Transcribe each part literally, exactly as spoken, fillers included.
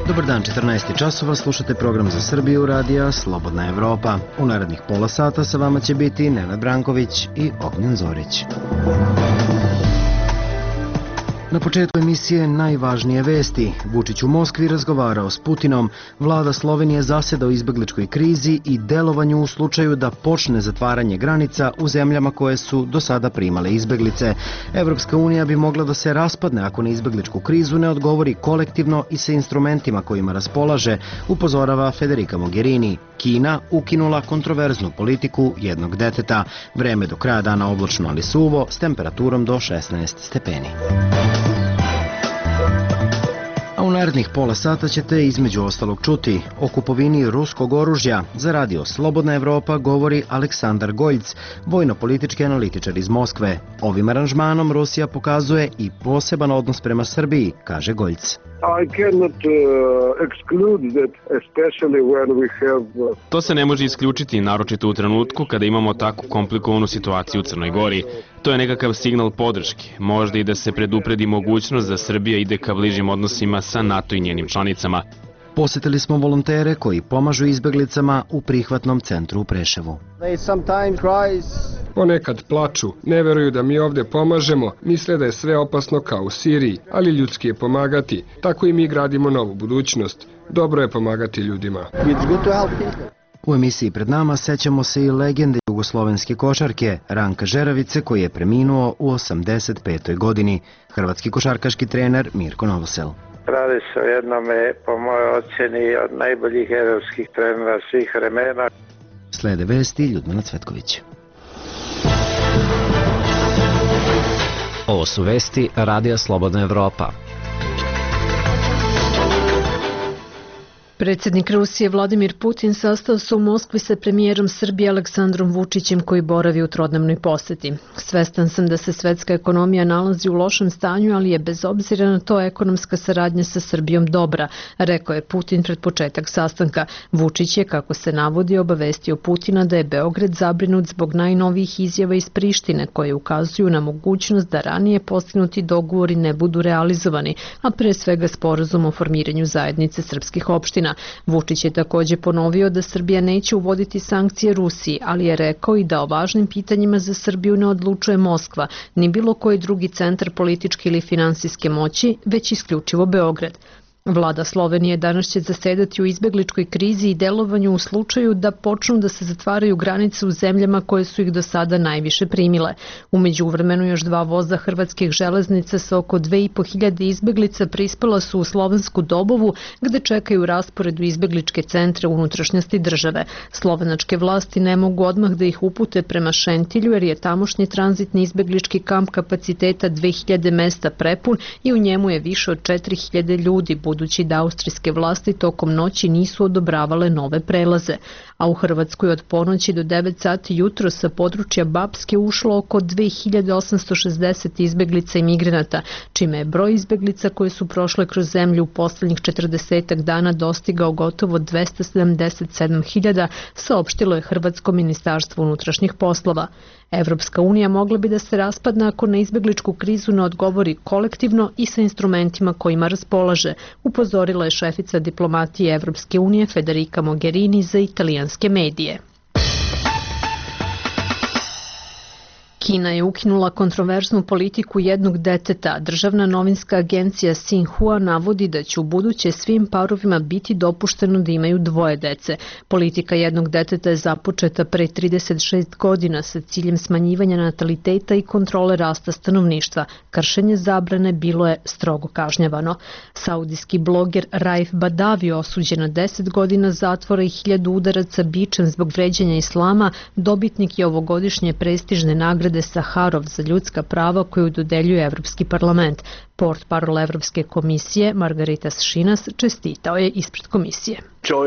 Dobar dan, četrnaest časova, slušate program za Srbiju radija Slobodna Evropa. U narednih pola sata sa vama će biti Nenad Branković i Ognjen Zorić. Na početku emisije najvažnije vesti. Vučić u Moskvi razgovarao s Putinom. Vlada Slovenije zaseda o izbegličkoj krizi i delovanju u slučaju da počne zatvaranje granica u zemljama koje su do sada primale izbeglice. Evropska unija bi mogla da se raspadne ako na izbegličku krizu ne odgovori kolektivno i sa instrumentima kojima raspolaže, upozorava Federica Mogherini. Kina ukinula kontroverznu politiku jednog deteta. Vreme do kraja dana oblačno ali suvo s temperaturom do šesnaest stepeni. A u narednih pola sata ćete između ostalog čuti o kupovini ruskog oružja. Za radio Slobodna Evropa govori Aleksandar Goljc, vojno-politički analitičar iz Moskve. Ovim aranžmanom Rusija pokazuje i poseban odnos prema Srbiji, kaže Goljc. To se ne može isključiti, naročito u trenutku kada imamo tako komplikovanu situaciju u Crnoj Gori. To je nekakav signal podrške, možda i da se predupredi mogućnost da Srbija ide ka bližim odnosima sa NATO i njenim članicama. Posetili smo volontere koji pomažu izbeglicama u prihvatnom centru u Preševu. Ponekad plaču, ne veruju da mi ovde pomažemo, misle da je sve opasno kao u Siriji, ali ljudski je pomagati, tako i mi gradimo novu budućnost. Dobro je pomagati ljudima. U emisiji pred nama sećamo se i legende jugoslovenske košarke Ranka Žeravice koji je preminuo u osamdeset petoj godini. Hrvatski košarkaški trener Mirko Novosel. Radi se o jednome, po mojoj ocjeni, od najboljih evropskih trenera svih vremena. Slede vesti Ljudmila Cvetković. Ovo su vesti radija Slobodna Evropa. Predsjednik Rusije Vladimir Putin sastao se u Moskvi sa premijerom Srbije Aleksandrom Vučićem koji boravi u trodnevnoj poseti. Svestan sam da se svetska ekonomija nalazi u lošem stanju, ali je bez obzira na to ekonomska saradnja sa Srbijom dobra, rekao je Putin pred početak sastanka. Vučić je, kako se navodi, obavestio Putina da je Beograd zabrinut zbog najnovijih izjava iz Prištine koje ukazuju na mogućnost da ranije postignuti dogovori ne budu realizovani, a pre svega sporazum o formiranju zajednice srpskih opština. Vučić je također ponovio da Srbija neće uvoditi sankcije Rusiji, ali je rekao i da o važnim pitanjima za Srbiju ne odlučuje Moskva, ni bilo koji drugi centar političke ili finansijske moći, već isključivo Beograd. Vlada Slovenije danas će zasedati u izbegličkoj krizi i delovanju u slučaju da počnu da se zatvaraju granice u zemljama koje su ih do sada najviše primile. U međuvremenu još dva voza hrvatskih železnica sa oko dve i po hiljade izbeglica prispela su u Slovensku Dobovu, gde čekaju raspored u izbegličke centre unutrašnjosti države. Slovenačke vlasti ne mogu odmah da ih upute prema Šentilju jer je tamošnji tranzitni izbeglički kamp kapaciteta dve hiljade mesta prepun i u njemu je više od četiri hiljade ljudi, budući da austrijske vlasti tokom noći nisu odobravale nove prelaze. A u Hrvatskoj od ponoći do devet sati jutro sa područja Bapske ušlo oko dve hiljade osamsto šezdeset izbeglica i migranata, čime je broj izbeglica koje su prošle kroz zemlju u poslednjih četrdesetak dana dostigao gotovo dvesta sedamdeset sedam hiljada, saopštilo je Hrvatsko ministarstvo unutrašnjih poslova. Evropska unija mogla bi da se raspadne ako na izbegličku krizu ne odgovori kolektivno i sa instrumentima kojima raspolaže, upozorila je šefica diplomatije Evropske unije Federica Mogherini za italijanske medije. Kina je ukinula kontroverznu politiku jednog deteta. Državna novinska agencija Xinhua navodi da će u buduće svim parovima biti dopušteno da imaju dvoje dece. Politika jednog deteta je započeta pre trideset šest godina sa ciljem smanjivanja nataliteta i kontrole rasta stanovništva. Kršenje zabrane bilo je strogo kažnjavano. Saudijski bloger Raif Badavi osuđen na deset godina zatvora i hiljadu udaraca bičem zbog vređanja islama, dobitnik je ovogodišnje prestižne nagrade Saharov za ljudska prava koju dodeljuje Evropski parlament. Portparol Evropske komisije Margarita Šinas čestitao je ispred komisije.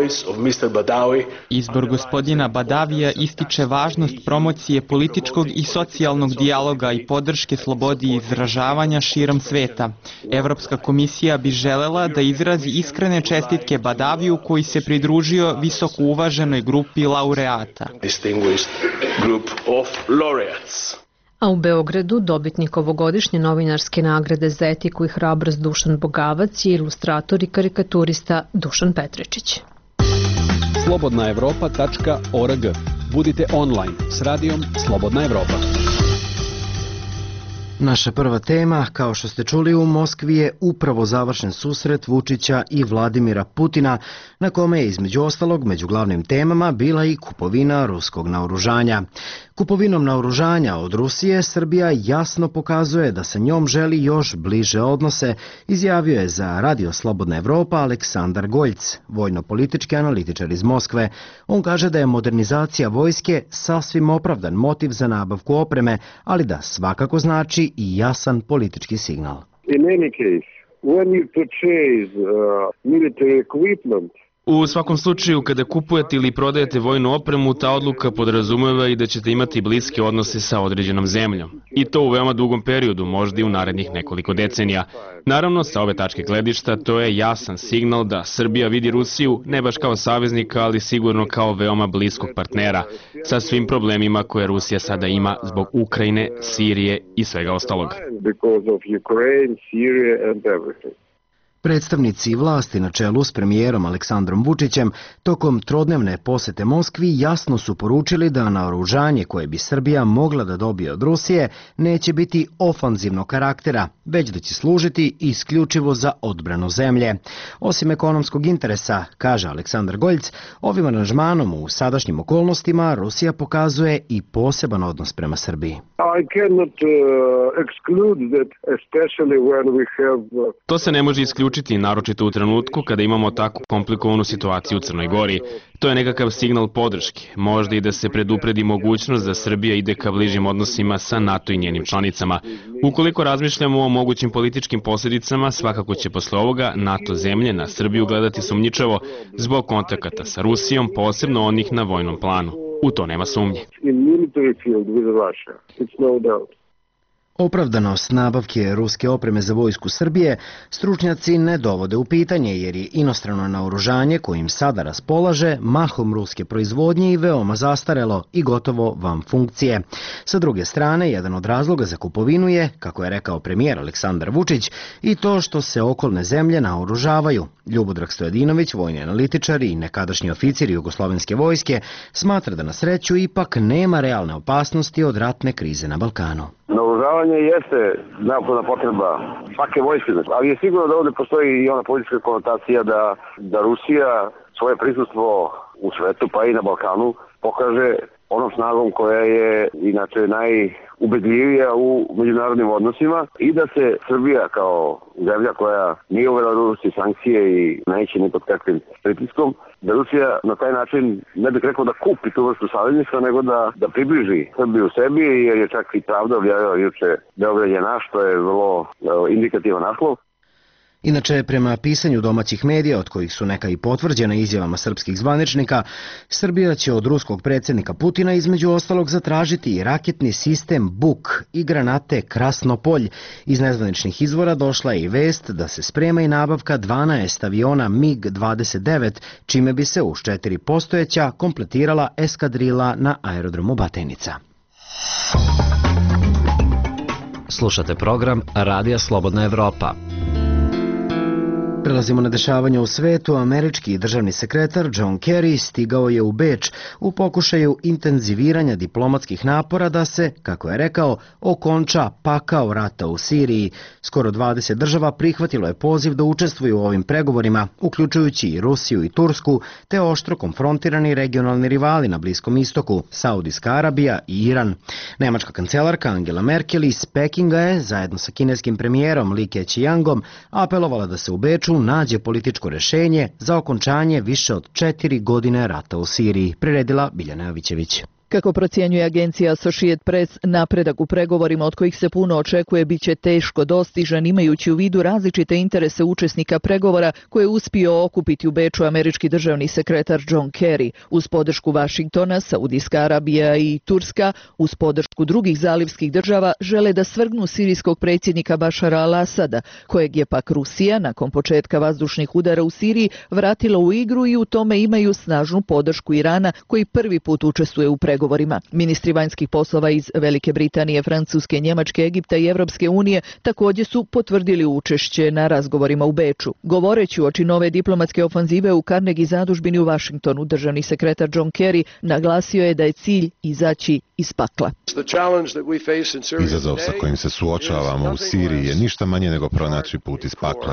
Izbor gospodina Badavija ističe važnost promocije političkog i socijalnog dijaloga i podrške slobodi izražavanja širom sveta. Evropska komisija bi želela da izrazi iskrene čestitke Badaviju koji se pridružio visoko uvaženoj grupi laureata. A u Beogradu dobitnik ovogodišnje novinarske nagrade za etiku i hrabrost Dušan Bogavac je ilustrator i karikaturista Dušan Petričić. slobodna evropa tačka org. Budite online s radijom Slobodna Evropa. Naša prva tema, kao što ste čuli, u Moskvi je upravo završen susret Vučića i Vladimira Putina, na kome je između ostalog među glavnim temama bila i kupovina ruskog naoružanja. Kupovinom naoružanja od Rusije Srbija jasno pokazuje da sa njom želi još bliže odnose, izjavio je za Radio Slobodna Evropa Aleksandar Goljc, vojno-politički analitičar iz Moskve. On kaže da je modernizacija vojske sasvim opravdan motiv za nabavku opreme, ali da svakako znači i jasan politički signal. In any case, when you purchase uh, military equipment, U svakom slučaju, kada kupujete ili prodajete vojnu opremu, ta odluka podrazumeva i da ćete imati bliske odnose sa određenom zemljom. I to u veoma dugom periodu, možda i u narednih nekoliko decenija. Naravno, sa ove tačke gledišta, to je jasan signal da Srbija vidi Rusiju ne baš kao saveznika, ali sigurno kao veoma bliskog partnera, sa svim problemima koje Rusija sada ima zbog Ukrajine, Sirije i svega ostalog. Predstavnici vlasti na čelu s premijerom Aleksandrom Vučićem tokom trodnevne posete Moskvi jasno su poručili da naoružanje koje bi Srbija mogla da dobije od Rusije neće biti ofanzivnog karaktera, već da će služiti isključivo za odbranu zemlje. Osim ekonomskog interesa, kaže Aleksandar Goljc, ovim aranžmanom u sadašnjim okolnostima Rusija pokazuje i poseban odnos prema Srbiji. I cannot uh, exclude that, especially when we have uh... To se ne može isključiti, naročito u trenutku kada imamo tako komplikovanu situaciju u Crnoj Gori. To je nekakav signal podrške, možda i da se predupredi mogućnost da Srbija ide ka bližim odnosima sa NATO i njenim članicama. Ukoliko razmišljamo o mogućim političkim posljedicama, svakako će posle ovoga NATO zemlje na Srbiju gledati sumnjičavo zbog kontakata sa Rusijom, posebno onih na vojnom planu. U to nema sumnje. Opravdanost nabavke ruske opreme za vojsku Srbije stručnjaci ne dovode u pitanje, jer je inostrano naoružanje kojim sada raspolaže mahom ruske proizvodnje i veoma zastarelo i gotovo van funkcije. Sa druge strane, jedan od razloga za kupovinu je, kako je rekao premijer Aleksandar Vučić, i to što se okolne zemlje naoružavaju. Ljubodrag Stojadinović, vojni analitičar i nekadašnji oficir Jugoslovenske vojske, smatra da na sreću ipak nema realne opasnosti od ratne krize na Balkanu. Naoružavanje jeste neophodna potreba svake vojske, ali je sigurno da ovdje postoji i ona politička konotacija da, da Rusija svoje prisustvo u svetu, pa i na Balkanu, pokaže onom snagom koja je inače najubedljivija u međunarodnim odnosima i da se Srbija kao zemlja koja nije uvela Rusiji sankcije i neće ni pod kakvim pritiskom, da Rusija na taj način, ne bih rekao da kupi tu vrstu savezništva, nego da, da približi Srbiju sebi, jer je čak i Pravda objavila juče Beograd je naš, to je vrlo indikativan naslov. Inače, prema pisanju domaćih medija, od kojih su neka i potvrđena izjavama srpskih zvaničnika, Srbija će od ruskog predsjednika Putina između ostalog zatražiti i raketni sistem Buk i granate Krasnopolj. Iz nezvaničnih izvora došla je i vest da se sprema i nabavka dvanaest aviona mig dvadeset devet, čime bi se uz četiri postojeća kompletirala eskadrila na aerodromu Batajnica. Slušate program Radija Slobodna Evropa. Prelazimo na dešavanja u svetu. Američki državni sekretar John Kerry stigao je u Beč u pokušaju intenziviranja diplomatskih napora da se, kako je rekao, okonča pakao rata u Siriji. Skoro dvadeset država prihvatilo je poziv da učestvuju u ovim pregovorima, uključujući i Rusiju i Tursku, te oštro konfrontirani regionalni rivali na Bliskom istoku, Saudijska Arabija i Iran. Nemačka kancelarka Angela Merkel iz Pekinga je, zajedno sa kineskim premijerom Li Keqiangom, apelovala da se u Beču nađe političko rešenje za okončanje više od četiri godine rata u Siriji, priredila Biljana Jovićević. Kako procjenjuje agencija Associated Press, napredak u pregovorima od kojih se puno očekuje biće teško dostižan, imajući u vidu različite interese učesnika pregovora koje je uspio okupiti u Beču američki državni sekretar John Kerry. Uz podršku Vašingtona, Saudijska Arabija i Turska, uz podršku drugih zalivskih država, žele da svrgnu sirijskog predsjednika Bašara al-Asada, kojeg je pak Rusija, nakon početka vazdušnih udara u Siriji, vratila u igru i u tome imaju snažnu podršku Irana, koji prvi put učestvuje u pregovorima. pregovorima. Ministri vanjskih poslova iz Velike Britanije, Francuske, Njemačke, Egipta i Evropske unije također su potvrdili učešće na razgovorima u Beču. Govoreći uoči nove diplomatske ofanzive u Carnegie zadužbini u Vašingtonu, državni sekretar John Kerry naglasio je da je cilj izaći iz pakla. Izazov sa kojim se suočavamo u Siriji je ništa manje nego pronaći put iz pakla.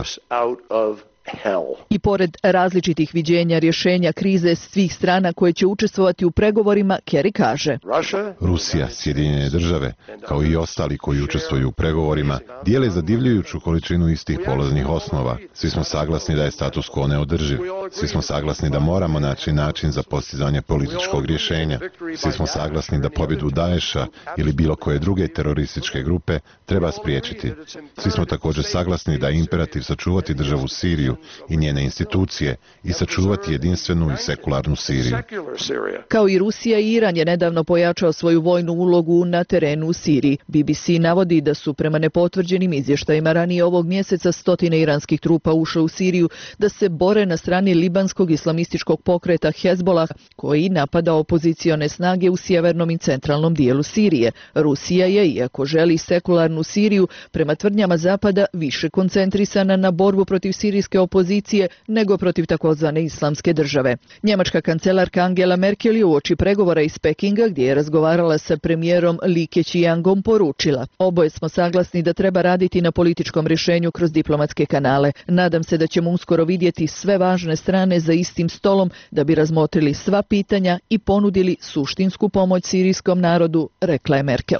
I pored različitih viđenja rješenja krize svih strana koje će učestvovati u pregovorima, Kerry kaže: Rusija, Sjedinjene države, kao i ostali koji učestvuju u pregovorima, dijele zadivljujuću količinu istih polaznih osnova. Svi smo saglasni da je status quo neodrživ. Svi smo saglasni da moramo naći način za postizanje političkog rješenja. Svi smo saglasni da pobjedu Daesha ili bilo koje druge terorističke grupe treba spriječiti. Svi smo također saglasni da je imperativ sačuvati državu Siriju i njene institucije i sačuvati jedinstvenu i sekularnu Siriju. Kao i Rusija, i Iran je nedavno pojačao svoju vojnu ulogu na terenu u Siriji. B B C navodi da su prema nepotvrđenim izvještajima ranije ovog mjeseca stotine iranskih trupa ušle u Siriju da se bore na strani libanskog islamističkog pokreta Hezbollah, koji napada opozicione snage u sjevernom i centralnom dijelu Sirije. Rusija je, iako želi sekularnu Siriju, prema tvrdnjama Zapada više koncentrisana na borbu protiv sirijske opozicije nego protiv takozvane islamske države. Njemačka kancelarka Angela Merkel je uoči pregovora iz Pekinga, gdje je razgovarala sa premijerom Li Keqiangom, poručila: oboje smo saglasni da treba raditi na političkom rješenju kroz diplomatske kanale. Nadam se da ćemo uskoro vidjeti sve važne strane za istim stolom da bi razmotrili sva pitanja i ponudili suštinsku pomoć sirijskom narodu, rekla je Merkel.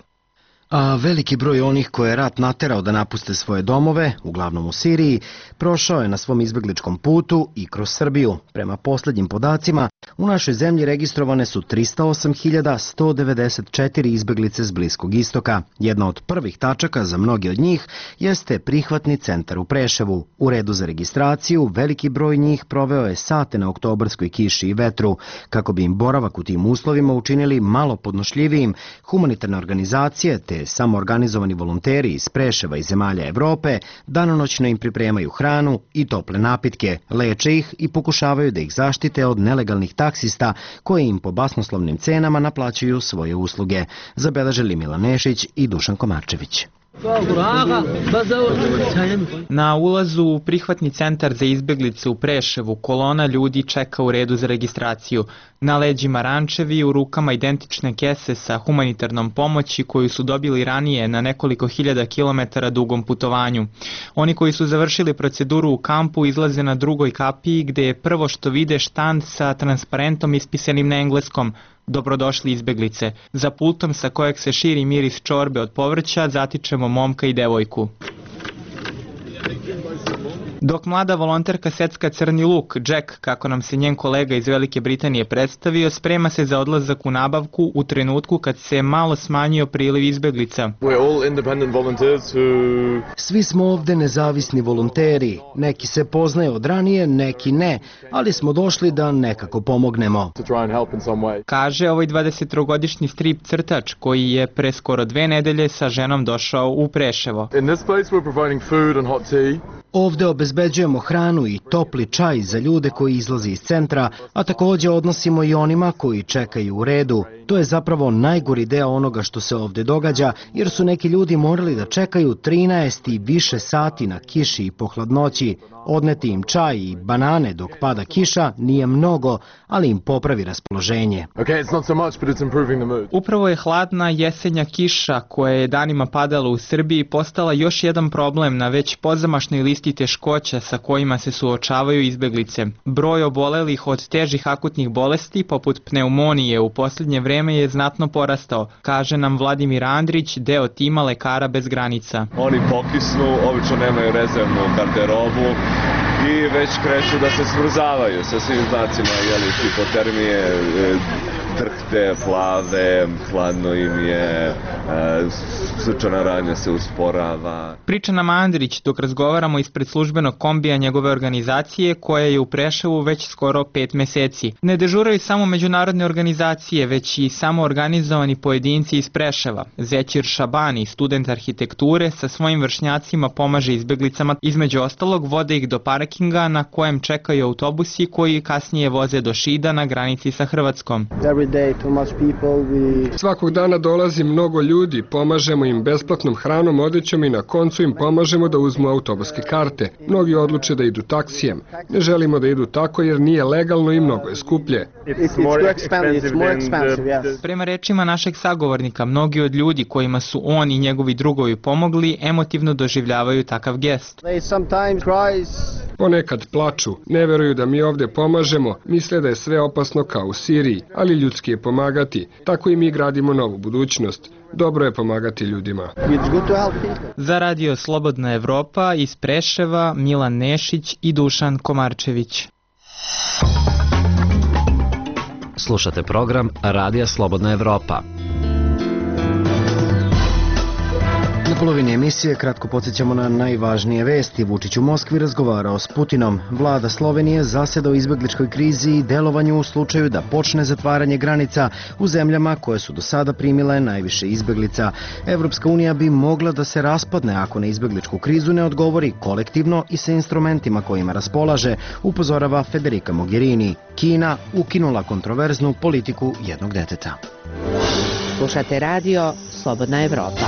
A veliki broj onih koje je rat naterao da napuste svoje domove, uglavnom u Siriji, prošao je na svom izbjegličkom putu i kroz Srbiju. Prema posljednjim podacima, u našoj zemlji registrovane su tristo osam hiljada sto devedeset četiri izbjeglice s Bliskog istoka. Jedna od prvih tačaka za mnogi od njih jeste prihvatni centar u Preševu. U redu za registraciju veliki broj njih proveo je sate na oktobarskoj kiši i vetru. Kako bi im boravak u tim uslovima učinili malo podnošljivijim, humanitarne organizacije te samoorganizovani volonteri iz Preševa i zemalja Evrope danonoćno im pripremaju hranu i tople napitke, leče ih i pokušavaju da ih zaštite od nelegalnih taksista koji im po basnoslovnim cenama naplaćuju svoje usluge, zabeležili Milan Nešić i Dušan Komarčević. Na ulazu u prihvatni centar za izbjeglice u Preševu kolona ljudi čeka u redu za registraciju. Na leđima rančevi, u rukama identične kese sa humanitarnom pomoći koju su dobili ranije na nekoliko hiljada kilometara dugom putovanju. Oni koji su završili proceduru u kampu izlaze na drugoj kapiji gdje je prvo što vide štand sa transparentom ispisanim na engleskom: dobrodošli izbjeglice. Za pultom sa kojeg se širi miris čorbe od povrća zatičemo momka i devojku. Dok mlada volonterka secka crni luk, Jack, kako nam se njen kolega iz Velike Britanije predstavio, sprema se za odlazak u nabavku u trenutku kad se malo smanjio priliv izbjeglica. Svi smo ovdje nezavisni volonteri. Neki se poznaju od ranije, neki ne, ali smo došli da nekako pomognemo. Kaže ovaj dvadesettrogodišnji strip crtač koji je pre skoro dve nedelje sa ženom došao u Preševo. Ovdje obezbeđujemo hranu i topli čaj za ljude koji izlaze iz centra, a također odnosimo i onima koji čekaju u redu. To je zapravo najgori deo onoga što se ovdje događa, jer su neki ljudi morali da čekaju trinaest i više sati na kiši i po hladnoći. Odneti im čaj i banane dok pada kiša nije mnogo, ali im popravi raspoloženje. Upravo je hladna jesenja kiša koja je danima padala u Srbiji postala još jedan problem na već pozamašnoj listi teškoća sa kojima se suočavaju izbjeglice. Broj obolelih od težih akutnih bolesti poput pneumonije u posljednje vreme je znatno porastao, kaže nam Vladimir Andrić, deo tima Lekara bez granica. Oni pokisnu, obično nemaju rezervnu garderobu i već kreću da se smrzavaju sa svim znacima, jeli, hipotermije, drhte, plave, hladno im je, srčana radnja se usporava. Priča nam Andrić dok razgovaramo ispred službenog kombija njegove organizacije koja je u Preševu već skoro pet meseci. Ne dežuraju samo međunarodne organizacije, već i samo organizovani pojedinci iz Preševa. Zećir Šabani, student arhitekture, sa svojim vršnjacima pomaže izbjeglicama, između ostalog vode ih do parkinga na kojem čekaju autobusi koji kasnije voze do Šida na granici sa Hrvatskom. Svakog dana dolazi mnogo ljudi, pomažemo im besplatnom hranom, odećom i na koncu im pomažemo da uzmu autobuske karte. Mnogi odluče da idu taksijem. Ne želimo da idu tako jer nije legalno i mnogo je skuplje. Prema rečima našeg sagovornika, mnogi od ljudi kojima su on i njegovi drugovi pomogli emotivno doživljavaju takav gest. Ponekad plaču, ne veruju da mi ovde pomažemo, misle da je sve opasno kao u Siriji, ali ljudski je pomagati. Tako i mi gradimo novu budućnost. Dobro je pomagati ljudima. Za Radio Slobodna Evropa iz Preševa Milan Nešić i Dušan Komarčević. Slušate program Radija Slobodna Evropa. Na polovini emisije kratko podsjećamo na najvažnije vesti. Vučić u Moskvi razgovarao s Putinom. Vlada Slovenije zaseda o izbegličkoj krizi i delovanju u slučaju da počne zatvaranje granica u zemljama koje su do sada primile najviše izbeglica. Evropska unija bi mogla da se raspadne ako na izbegličku krizu ne odgovori kolektivno i sa instrumentima kojima raspolaže, upozorava Federica Mogherini. Kina ukinula kontroverznu politiku jednog deteta. Slušate radio Slobodna Evropa.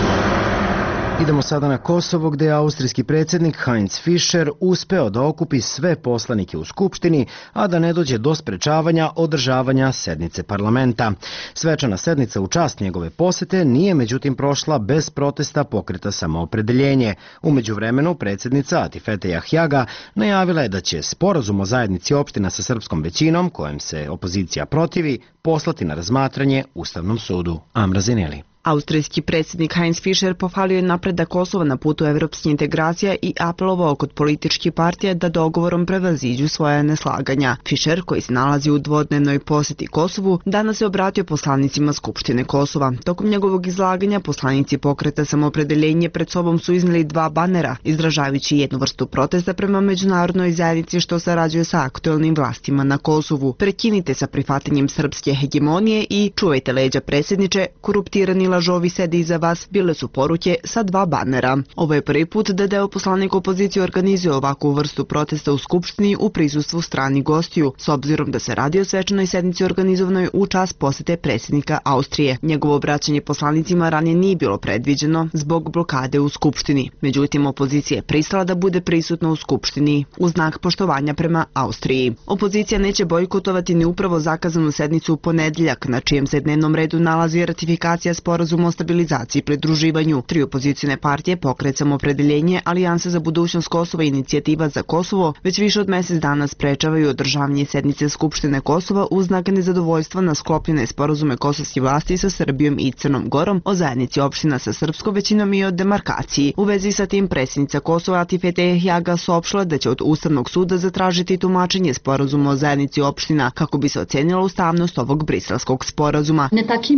Idemo sada na Kosovo, gde je austrijski predsjednik Heinz Fischer uspeo da okupi sve poslanike u Skupštini, a da ne dođe do sprečavanja održavanja sednice parlamenta. Svečana sednica u čast njegove posete nije međutim prošla bez protesta pokreta Samoopredeljenje. U međuvremenu predsjednica Atifete Jahjaga najavila je da će sporazum o zajednici opština sa srpskom većinom, kojem se opozicija protivi, poslati na razmatranje Ustavnom sudu. Amra Zineli. Austrijski predsjednik Heinz Fischer pohvalio je napredak Kosova na putu evropskih integracija i apelovao kod političkih partija da dogovorom prevaziđu svoja neslaganja. Fischer, koji se nalazi u dvodnevnoj posjeti Kosovu, danas se obratio poslanicima Skupštine Kosova. Tokom njegovog izlaganja poslanici pokreta Samoopredeljenje pred sobom su iznijeli dva banera, izražavajući jednu vrstu protesta prema međunarodnoj zajednici što sarađuje sa aktuelnim vlastima na Kosovu. Prekinite sa prihvatanjem srpske hegemonije i čuvajte leđa predsjedniče, koruptirani lažovi sede iza vas, bile su poruke sa dva banera. Ovo je prvi put da deo poslanika opozicije organizuje ovakvu vrstu protesta u Skupštini u prisustvu stranih gostiju, s obzirom da se radi o svečanoj sednici organizovanoj u čast posete predsjednika Austrije. Njegovo obraćanje poslanicima ranije nije bilo predviđeno zbog blokade u Skupštini. Međutim, opozicija je pristala da bude prisutna u Skupštini u znak poštovanja prema Austriji. Opozicija neće bojkotovati ni upravo zakazanu sednicu u ponedjeljak, na čijem se dnevnom redu nalazi ratifikacija sporazuma o stabilizaciji i pridruživanju. Tri opozicijne partije, Pokret Samoopredeljenje, Alijansa za budućnost Kosova i Inicijativa za Kosovo, već više od mjesec dana sprečavaju održavanje sednice Skupštine Kosova uz znak nezadovoljstva na sklopljene sporazume kosovskih vlasti sa Srbijom i Crnom Gorom o zajednici opština sa srpskom većinom i o demarkaciji. U vezi sa tim predsjednica Kosova Atifete Jahjaga saopštila da će od Ustavnog suda zatražiti tumačenje sporazuma o zajednici opština kako bi se ocenila ustavnost ovog briselskog sporazuma.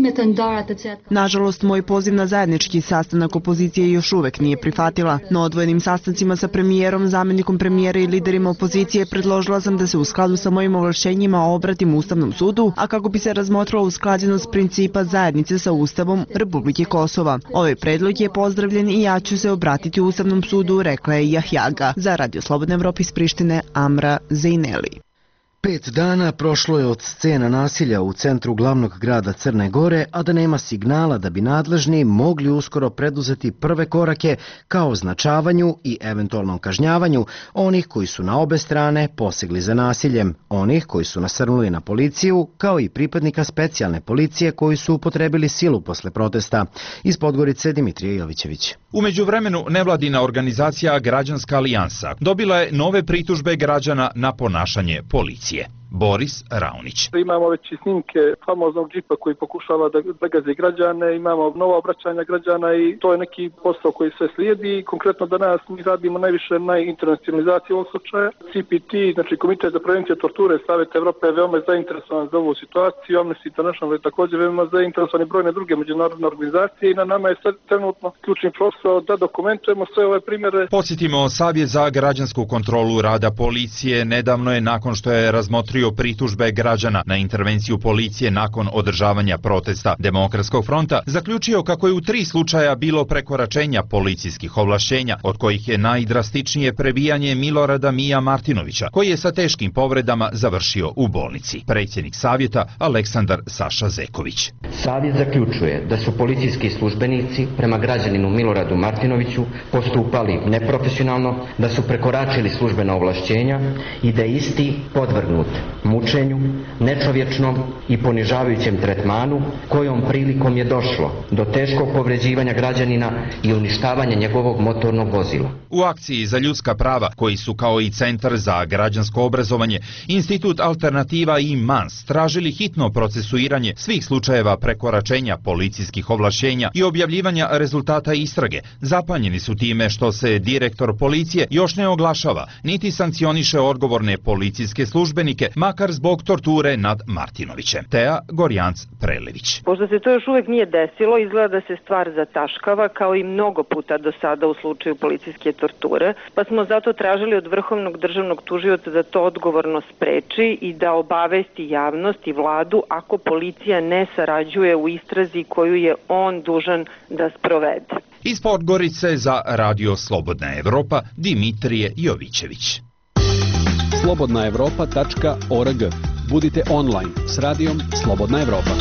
Nažalost, moj poziv na zajednički sastanak opozicije još uvek nije prihvatila. Na odvojenim sastancima sa premijerom, zamjenikom premijera i liderima opozicije predložila sam da se u skladu sa mojim ovlašćenjima obratim Ustavnom sudu, a kako bi se razmotrila usklađenost principa zajednice sa Ustavom Republike Kosova. Ovaj predlog je pozdravljen i ja ću se obratiti Ustavnom sudu, rekla je Jahjaga. Za Radio Slobodne Evrope iz Prištine, Amra Zeineli. Pet dana prošlo je od scena nasilja u centru glavnog grada Crne Gore, a da nema signala da bi nadležni mogli uskoro preduzeti prve korake ka označavanju i eventualnom kažnjavanju onih koji su na obe strane posegli za nasiljem, onih koji su nasrnuli na policiju, kao i pripadnika specijalne policije koji su upotrebili silu posle protesta. Iz Podgorice Dimitrije Jovićević. U međuvremenu nevladina organizacija Građanska alijansa dobila je nove pritužbe građana na ponašanje policije. Boris Raunić. Imamo već i snimke famoznog džipa koji pokušava da zagazi građane, imamo nova obraćanja građana i to je neki posao koji se slijedi. Konkretno danas mi radimo najviše na internacionalizaciji ovog slučaja. C P T, znači Komitet za prevenciju torture Saveta Evrope je veoma zainteresovan za ovu situaciju. Amnesty International je također veoma zainteresovan i brojne druge međunarodne organizacije i na nama je sad trenutno ključni posao da dokumentujemo sve ove primjere. Podsjetimo, Savjet za građansku kontrolu rada policije nedavno je nakon što je razmotrio razmotrio pritužbe građana na intervenciju policije nakon održavanja protesta Demokratskog fronta, zaključio kako je u tri slučaja bilo prekoračenja policijskih ovlašćenja, od kojih je najdrastičnije prebijanje Milorada Mija Martinovića, koji je sa teškim povredama završio u bolnici. Predsjednik savjeta Aleksandar Saša Zeković. Savjet zaključuje da su policijski službenici prema građaninu Miloradu Martinoviću postupali neprofesionalno, da su prekoračili službena ovlašćenja i da je isti podvrgnut mučenju, nečovječnom i ponižavajućem tretmanu, kojom prilikom je došlo do teškog povređivanja građanina i uništavanja njegovog motornog vozila. U akciji za ljudska prava, koji su kao i Centar za građansko obrazovanje, Institut Alternativa i Mans tražili hitno procesuiranje svih slučajeva prekoračenja policijskih ovlašćenja i objavljivanja rezultata istrage, zapanjeni su time što se direktor policije još ne oglašava, niti sankcioniše odgovorne policijske službenike, makar zbog torture nad Martinovićem. Teja Gorjanc-Prelević. Pošto se to još uvek nije desilo, izgleda da se stvar zataškava, kao i mnogo puta do sada u slučaju policijske torture, pa smo zato tražili od Vrhovnog državnog tužioca da to odgovorno spreči i da obavesti javnost i vladu ako policija ne sarađuje u istrazi koju je on dužan da sprovede. Iz Podgorice za Radio Slobodna Evropa, Dimitrije Jovićević. slobodna evropa tačka org. Budite online s radijom Slobodna Evropa.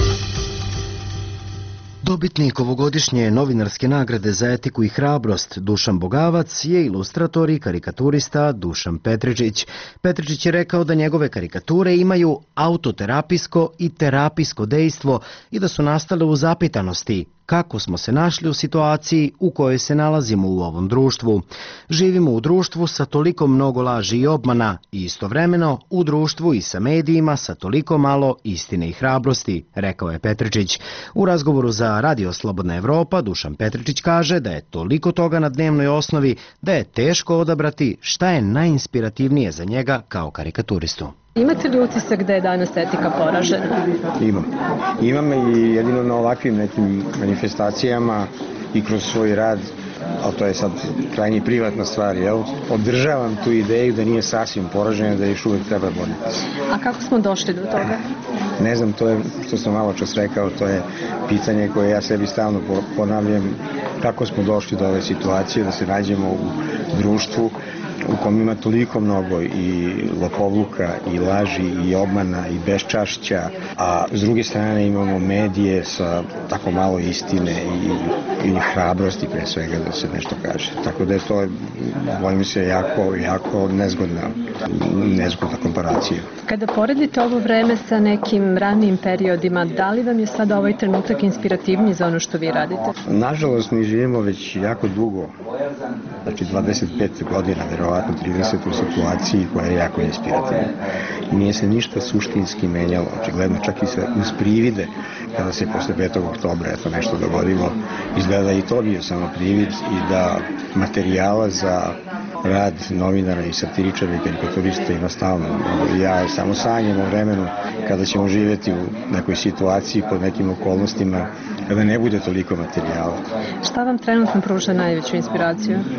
Dobitnik ovogodišnje novinarske nagrade za etiku i hrabrost Dušan Bogavac je ilustrator i karikaturista Dušan Petričić. Petričić je rekao da njegove karikature imaju autoterapijsko i terapijsko dejstvo i da su nastale u zapitanosti kako smo se našli u situaciji u kojoj se nalazimo u ovom društvu. Živimo u društvu sa toliko mnogo laži i obmana i istovremeno u društvu i sa medijima sa toliko malo istine i hrabrosti, rekao je Petričić. U razgovoru za Radio Slobodna Evropa Dušan Petričić kaže da je toliko toga na dnevnoj osnovi da je teško odabrati šta je najinspirativnije za njega kao karikaturistu. Imate li utisak da je danas etika poražena? Imam. Imam i jedino na ovakvim nekim manifestacijama i kroz svoj rad, ali to je sad krajnje privatna stvar, jel? Održavam tu ideju da nije sasvim poražena, da još uvijek treba boriti. A kako smo došli do toga? Ne znam, to je, što sam malo čas rekao, to je pitanje koje ja sebi stalno ponavljam, kako smo došli do ove situacije, da se nađemo u društvu u kom ima toliko mnogo i lopovluka i laži i obmana i beščašća, a s druge strane imamo medije sa tako malo istine i, i hrabrosti pre svega da se nešto kaže. Tako da je to, bojim se, jako, jako nezgodna, nezgodna komparacija. Kada poredite ovo vreme sa nekim ranijim periodima, da li vam je sad ovaj trenutak inspirativniji za ono što vi radite? Nažalost, mi živimo već jako dugo, znači dvadeset pet godina, verovatno trideset u situaciji koja je jako inspirativna. Nije se ništa suštinski menjalo, očigledno čak i se uz privide, kada se posle petog oktobra eto nešto dogodilo, izgleda i to bio samo privid i da materijala za rad novinara i satiričara i karikaturista ima stalno. Ja samo sanjam o vremenu kada ćemo živjeti u nekoj situaciji pod nekim okolnostima kada ne bude toliko materijala. Šta vam trenutno pruža najveću inspiraciju? E,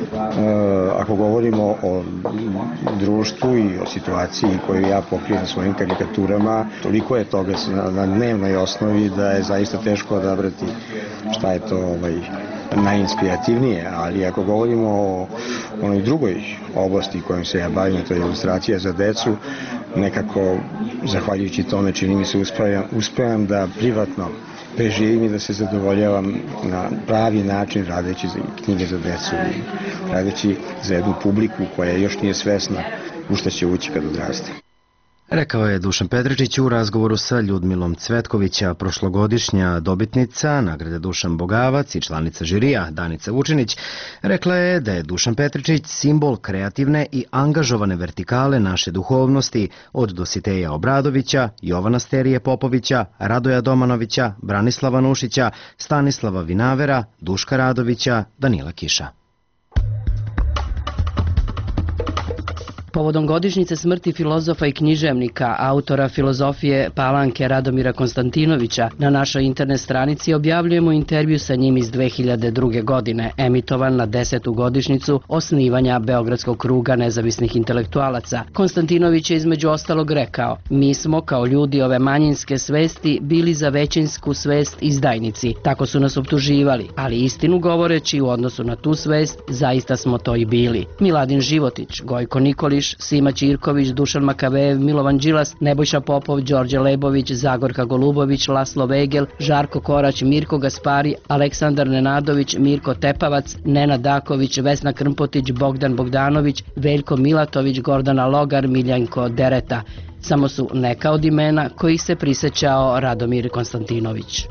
ako govorimo o društvu i o situaciji koju ja pokrijem svojim karikaturama, toliko je toga na, na dnevnoj osnovi da je zaista teško odabrati šta je to ovaj, najinspirativnije, ali ako govorimo o onoj drugoj oblasti kojom se ja bavim, to je ilustracija za decu, nekako, zahvaljujući tome, čini mi se uspevam, uspevam da privatno preživim i da se zadovoljavam na pravi način radeći knjige za decu, radeći za jednu publiku koja još nije svesna u šta će ući kad odraste. Rekao je Dušan Petričić u razgovoru sa Ljudmilom Cvetkovića, prošlogodišnja dobitnica nagrade Dušan Bogavac i članica žirija Danica Vučinić. Rekla je da je Dušan Petričić simbol kreativne i angažovane vertikale naše duhovnosti od Dositeja Obradovića, Jovana Sterije Popovića, Radoja Domanovića, Branislava Nušića, Stanislava Vinavera, Duška Radovića, Danila Kiša. Povodom godišnjice smrti filozofa i književnika, autora filozofije Palanke Radomira Konstantinovića, na našoj internet stranici objavljujemo intervju sa njim iz dve hiljade druge. godine, emitovan na desetu godišnjicu osnivanja Beogradskog kruga nezavisnih intelektualaca. Konstantinović je između ostalog rekao: "Mi smo kao ljudi ove manjinske svesti bili za većinsku svest izdajnici. Tako su nas optuživali, ali istinu govoreći u odnosu na tu svest, zaista smo to i bili." Miladin Životić, Gojko Nikolić, Sima Ćirković, Dušan Makavejev, Milovan Đilas, Nebojša Popov, Đorđe Lebović, Zagorka Golubović, Laslo Vegel, Žarko Korać, Mirko Gaspari, Aleksandar Nenadović, Mirko Tepavac, Nenad Daković, Vesna Krmpotić, Bogdan Bogdanović, Veljko Milatović, Gordana Logar, Miljanko Dereta. Samo su neka od imena kojih se prisećao Radomir Konstantinović.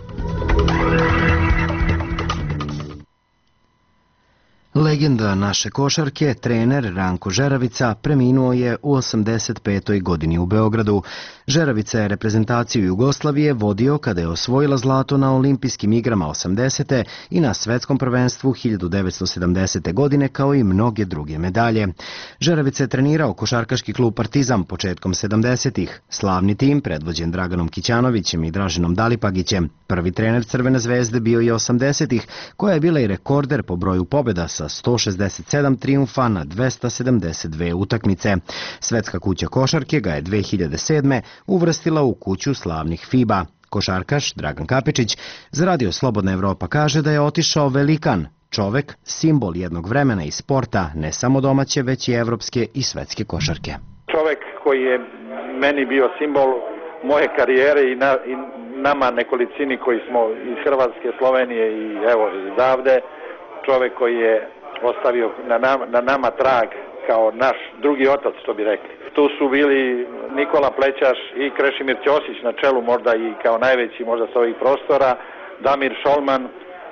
Legenda naše košarke, trener Ranko Žeravica, preminuo je u osamdeset petoj godini u Beogradu. Žeravica je reprezentaciju Jugoslavije vodio kada je osvojila zlato na olimpijskim igrama osamdesete i na svetskom prvenstvu hiljadu devetsto sedamdesete. godine, kao i mnoge druge medalje. Žeravica je trenirao košarkaški klub Partizan početkom sedamdesetih. Slavni tim, predvođen Draganom Kićanovićem i Draženom Dalipagićem, prvi trener Crvene zvezde bio je osamdesetih, koja je bila i rekorder po broju pobjeda sa sto šezdeset sedam trijumfa na dvesta sedamdeset dve utakmice. Svetska kuća košarke ga je dve hiljade sedme. uvrstila u kuću slavnih FIBA. Košarkaš Dragan Kapičić za Radio Slobodna Evropa kaže da je otišao velikan, čovek, simbol jednog vremena i sporta, ne samo domaće, već i evropske i svetske košarke. Čovek koji je meni bio simbol moje karijere i, na, i nama nekolicini koji smo iz Hrvatske, Slovenije i evo izdavde, čovek koji je ostavio na nama, na nama trag kao naš drugi otac, što bi rekli. Tu su bili Nikola Plećaš i Krešimir Ćosić na čelu, možda i kao najveći možda sa ovih prostora, Damir Šolman,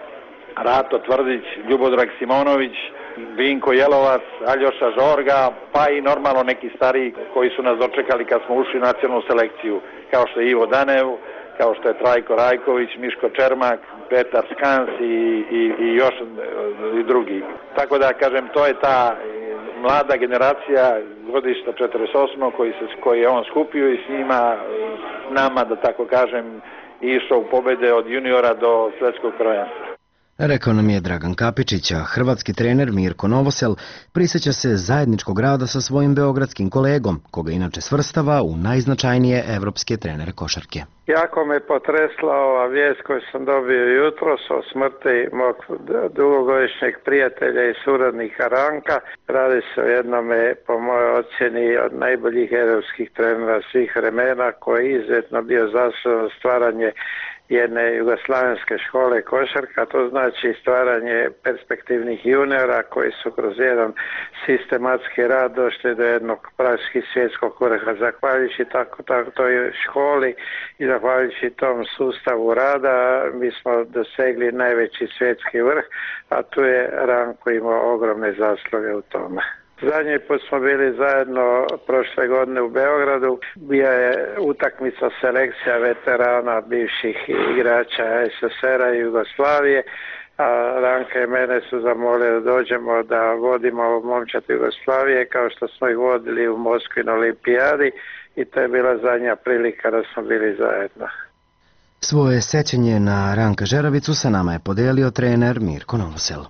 Rato Tvrdić, Ljubodrag Simonović, Vinko Jelovac, Aljoša Žorga, pa i normalno neki stariji koji su nas dočekali kad smo ušli u nacionalnu selekciju, kao što je Ivo Danev, kao što je Trajko Rajković, Miško Čermak, Petar Skans i, i, i još i drugi. Tako da, kažem, to je ta mlada generacija godišta četrdeset osam koji, se, koji je on skupio i s njima, nama, da tako kažem, išao u pobede od juniora do svetskog prvenstva. Rekao nam je Dragan Kapičić, a hrvatski trener Mirko Novosel prisjeća se zajedničkog rada sa svojim beogradskim kolegom, koga inače svrstava u najznačajnije evropske trenere košarke. Jako me potresla ova vijest koju sam dobio jutros o smrti mog dugogodišnjeg prijatelja i suradnika Ranka. Radi se o jednome, po mojoj ocjeni, od najboljih evropskih trenera svih vremena, koji je izuzetno bio zaslužan za stvaranje jedne jugoslavenske škole košarka, to znači stvaranje perspektivnih juniora koji su kroz jedan sistematski rad došli do jednog praktički svjetskog vrha. Zahvaljujući tako, tako toj školi i zahvaljujući tom sustavu rada mi smo dosegli najveći svjetski vrh, a tu je Ranko imao ogromne zasluge u tome. Zadnji put smo bili zajedno prošle godine u Beogradu, bija je utakmica selekcija veterana bivših igrača es es er a i Jugoslavije, a Ranka i mene su zamolili da dođemo da vodimo momčad Jugoslavije kao što smo ih vodili u Moskvi na olimpijadi i to je bila zadnja prilika da smo bili zajedno. Svoje sećanje na Ranka Žeravicu sa nama je podelio trener Mirko Novosel.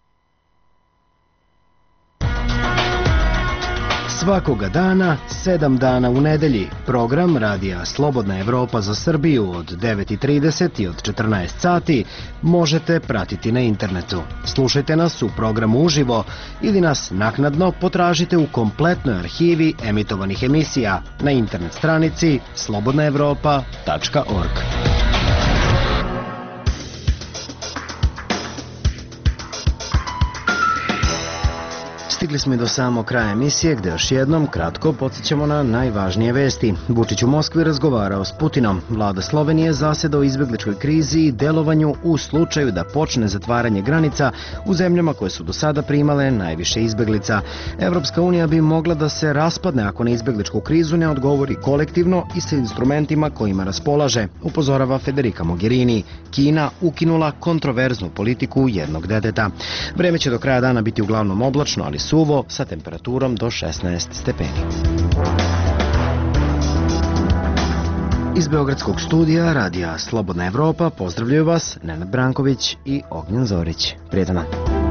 Svakoga dana, sedam dana u nedelji, program Radija Slobodna Evropa za Srbiju od devet i trideset i od četrnaest sati možete pratiti na internetu. Slušajte nas u programu uživo ili nas naknadno potražite u kompletnoj arhivi emitovanih emisija na internet stranici slobodna evropa tačka org. Stigli smo i do samog kraja emisije gde još jednom kratko podsjećamo na najvažnije vesti. Vučić u Moskvi razgovarao s Putinom. Vlada Slovenije zaseda o izbegličkoj krizi i delovanju u slučaju da počne zatvaranje granica u zemljama koje su do sada primale najviše izbeglica. Evropska unija bi mogla da se raspadne ako na izbegličku krizu ne odgovori kolektivno i sa instrumentima kojima raspolaže, upozorava Federica Mogherini. Kina ukinula kontroverznu politiku jednog deteta. Vreme će do kraja dana biti uglavnom oblačno, ali suvo sa temperaturom do šesnaest stepeni. Iz Beogradskog studija radija Slobodna Evropa pozdravljaju vas Nenad Branković i Ognjen Zorić. Prijetan dan.